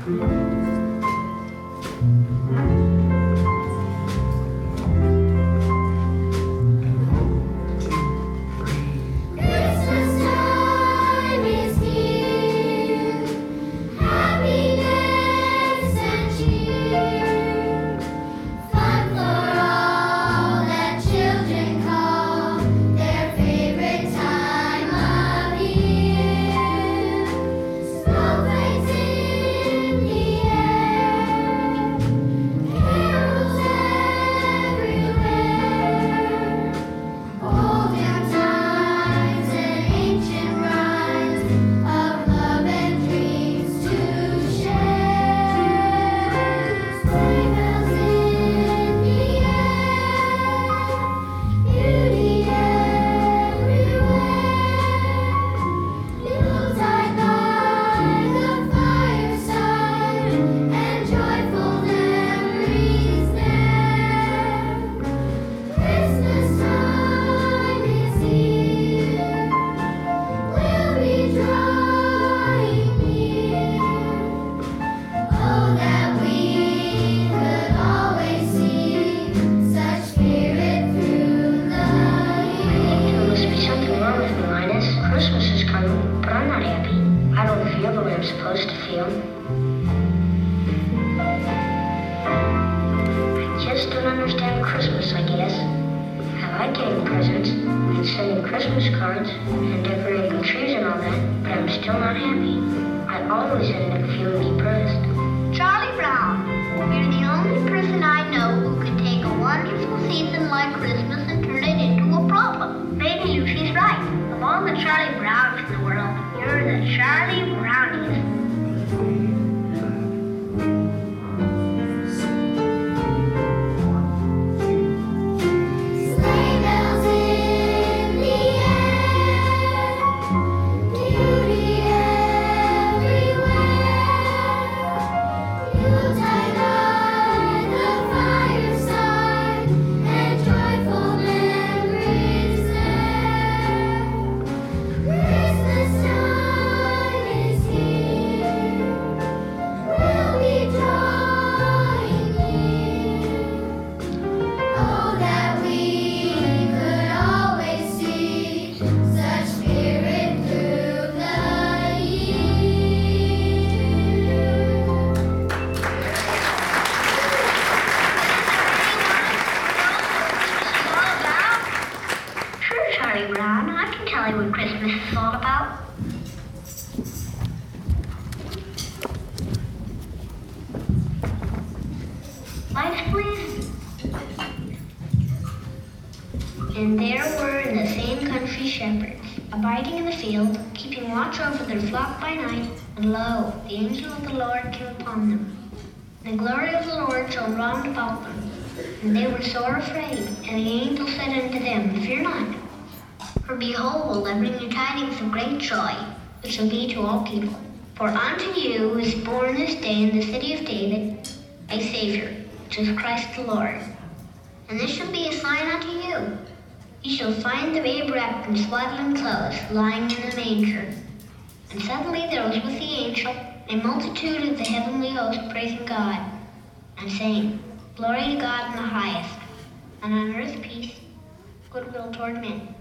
And there were in the same country shepherds, abiding in the field, keeping watch over their flock by night. And lo, the angel of the Lord came upon them. And the glory of the Lord shone round about them. And they were sore afraid. And the angel said unto them, Fear not, for behold, I bring you tidings of great joy, which shall be to all people. For unto you is born this day in the city of David a Savior, which is Christ the Lord. And this shall be a sign unto you. You shall find the babe wrapped in swaddling clothes, lying in a manger. And suddenly there was with the angel a multitude of the heavenly host praising God, and saying, Glory to God in the highest, and on earth peace, goodwill toward men.